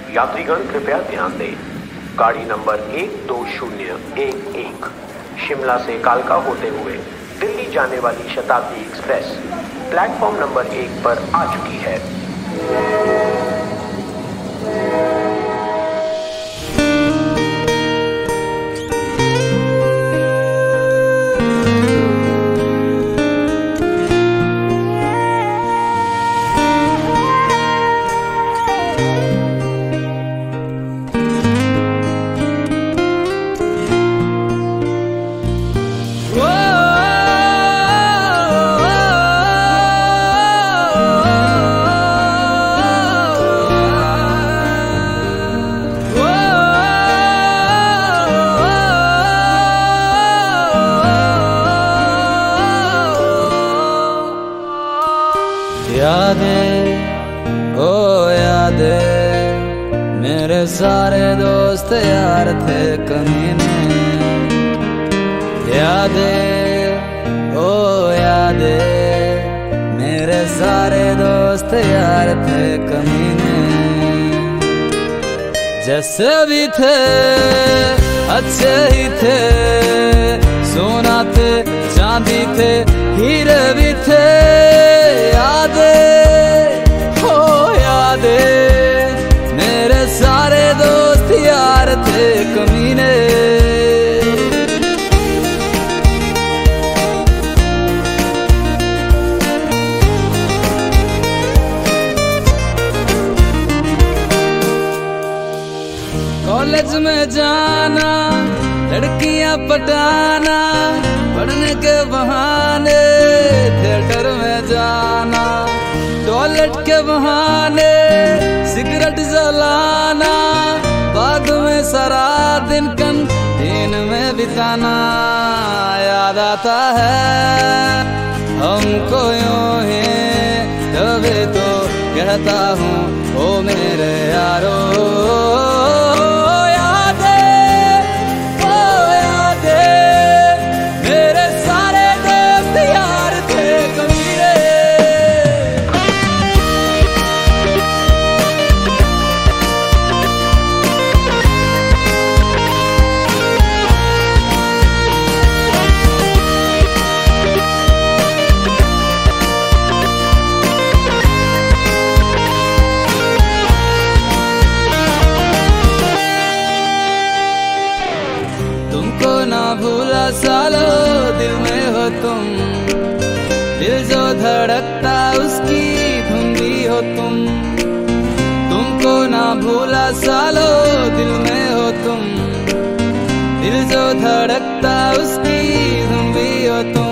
यात्रीगण कृपया ध्यान दें। गाड़ी नंबर 12011 शिमला से कालका होते हुए दिल्ली जाने वाली शताब्दी एक्सप्रेस प्लेटफॉर्म नंबर 1 पर आ चुकी है। यादें ओ यादें मेरे सारे दोस्त यार थे कमीने। यादें ओ यादें मेरे सारे दोस्त यार थे कमीने। जैसे भी थे अच्छे ही थे, सोना थे चांदी थे हीरे भी थे। मेरे सारे दोस्त यार थे कमीने। कॉलेज में जाना, लड़कियां पटाना, पढ़ने के बहाने थिएटर में जाना, टॉयलेट के बहाने सिगरेट जलाना, बाद में सारा दिन कैंटीन में बिताना। याद आता है हमको यूं ही, तभी तो कहता हूँ ओ मेरे यारो। तुमको ना भूला सालों दिल में हो तुम, दिल जो धड़कता उसकी धुन भी हो तुम। तुमको ना भूला सालों दिल में हो तुम, दिल जो धड़कता उसकी धुन भी हो तुम।